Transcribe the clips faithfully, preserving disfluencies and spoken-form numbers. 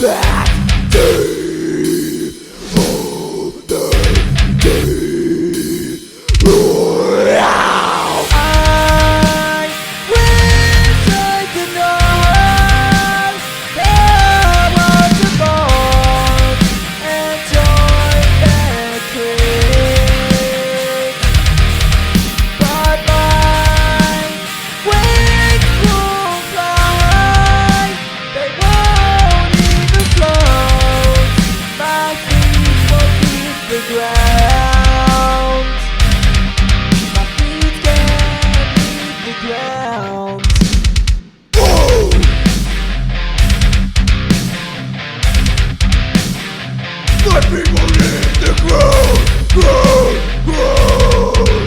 that day, all that day. I wish I could know there was a ball and join that creek, but my wings won't fly, they won't even float, my feet won't leave the ground, my feet can't leave the ground. Whoa! My people leave the ground, ground, ground.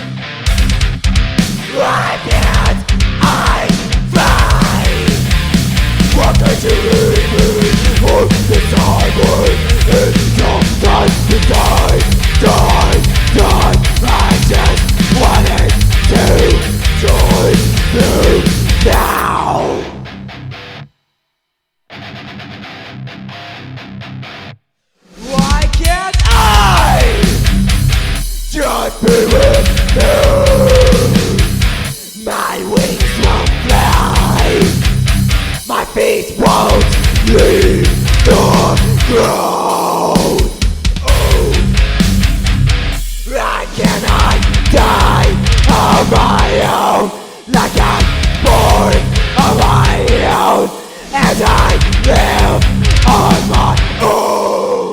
Why can't I fly? What did you leave me for this highway? It's just time to die, die, die. I just wanted to join you now. Why can't I just be with you? My wings won't fly, my feet won't leave the ground. Oh, why can I die on my own, like I'm born on my own, as I live on my own?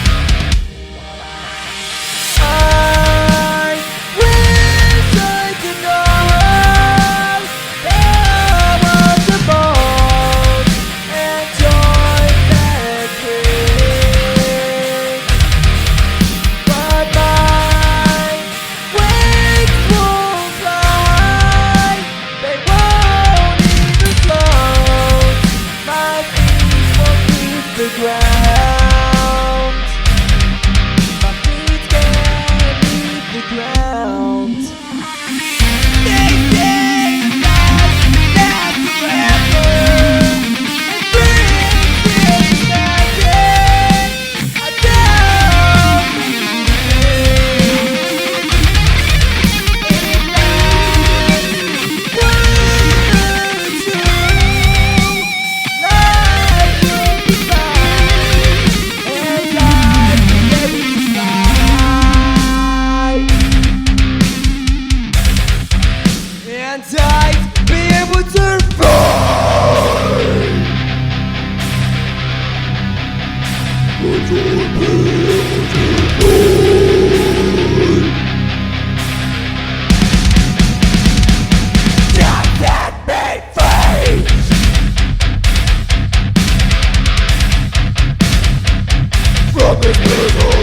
I wish I could know there was a boat and join that creek, but my wings won't fly, they won't even float, my feet won't leave the ground, my feet can't leave the ground. They say that that's forever, and dreams is magic. I don't believe it. If I were to, life would be fine, and I'd be able to fly, and I'd be able to fly. Would you be able to fly? Just set me free from this misery.